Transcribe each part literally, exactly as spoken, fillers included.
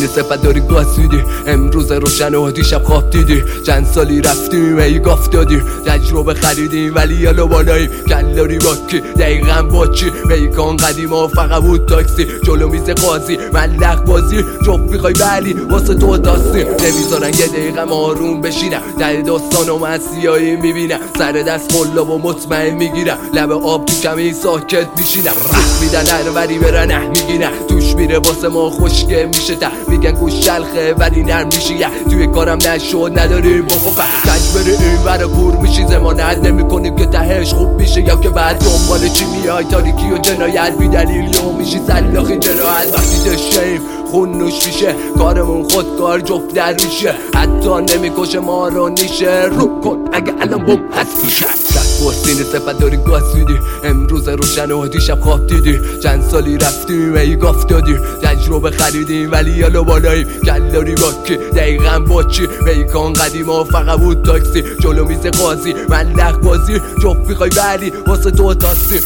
سپت داری گاز میدی، امروز روشن و دیشب خواب دیدی. چند سالی رفتیم ای گاف دادی، تجربه خریدیم ولی یالو بالاییم. کلاری با کی دقیقا با چی؟ میکان قدیم ها فقط بود تاکسی، جلو میز قاضی ملق بازی. جفت میخوای ولی واسه تو داستی، نمیذارن یه دقیقه آروم بشینم. در داستان و من سیاهی میبینم، سر دست ملا و مطمئن میگیرم. لب آب تو کمی ساکت میشینم، رخ میدن هر وری برن اه میگیرن. توش میره واسه ما خوشگه میشه تا میگن گوش شلخه ولی نرم میشی. توی کارم نشد نداریم بابا کج بره این ور کور میشی. زمانت نمیکنیم که تهش خوب میشه، یا که بعد دنبال چی میای؟ تاریکی و جنایت بی دلیل یا میشی سلاخی جراحت. وقتی داشتیم خون نوش میشه، کارمون خودکار جفت در میشه. حتی نمیکشه ما رو نیشه، رو کن اگه الان بوم هست میشه. دست با سینه سپت داری گاز میدی، امروز روشن و دیشب خواب دیدی. چند سالی رفتیم ای گاف دادی، تجربه خریدیم ولی یالو بالاییم. کلاری با کی دقیقا با چی؟ میکان قدیم ها فقط بود تاکسی، جلو میز قاضی ملق بازی. جفت میخوای ولی واسه تو تاسی.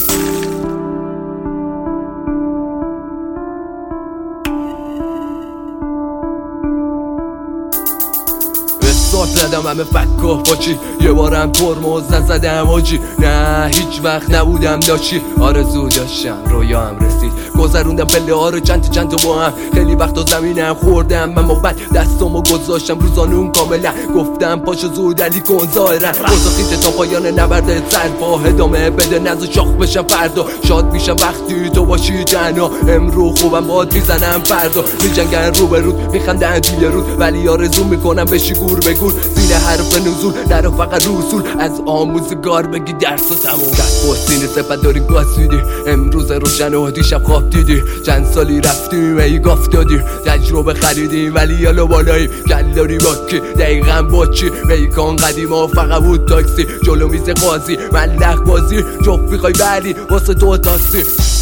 سات زدم همه فکا پاچی، یه بارم ترمز نزدم آجی. نه هیچ وقت نبودم داشی، آرزو داشتم رویا هم رسید. گذروندم پله ها رو چند چند تا با هم، خیلی وقتا زمینم خوردم من بعد دستامو گذاشتم روزانون کاملا. گفتم پاشو زود علی کن ظاهرا، بزاخیت تا پایان نبرد سرپا. ادامه بده نزو شاخ بشم فردا، شاد میشم وقتی تو باشی تنها. امرو خوبم باد میزنم فردا، میجنگن رو به رود میخندن توی رود. ولی آرزو میکنم بشی گور بگور، زیر حرف نزول نرو فقط رسول. از آموزگار بگی درس و تموم. دست با سینه سپت داری گاز میدی، امروز روشن و دیشب خواب دیدی. چند سالی رفتیم ای گاف دادی، تجربه خریدیم ولی یالو بالاییم. کلاری با کی دقیقا با چی؟ میکان قدیم ها فقط بود تاکسی، جلو میز قاضی ملق بازی. جفت میخوای ولی واسه تو تاسی.